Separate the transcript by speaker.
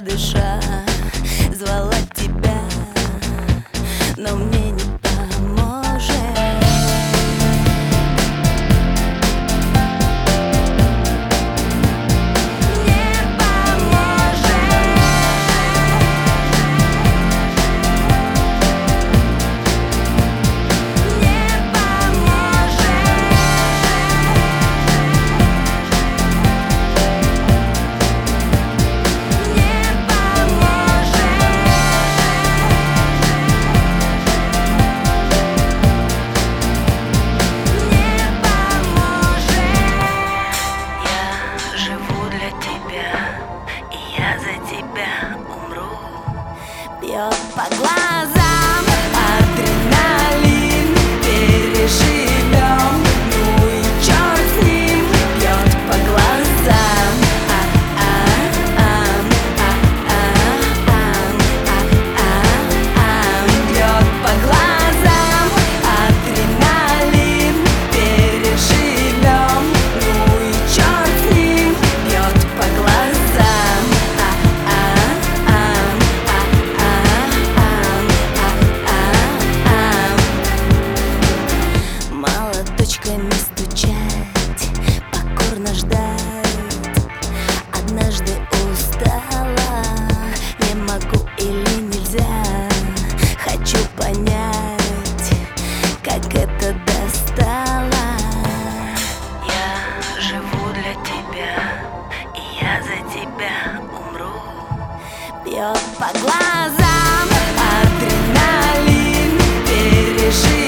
Speaker 1: душа звала тебя, но мне не поможет. Бьет по глазам адреналин, переживем, ну и черт с ним. Бьет по глазам, бьет по глазам адреналин, переживем, ну и черт с ним. Бьет по глазам. Молоточками стучать, покорно ждать. Однажды устала, не могу или нельзя. Хочу понять, как это достало. Я живу для тебя, и я за тебя умру. Бьет по глазам адреналин, переживем.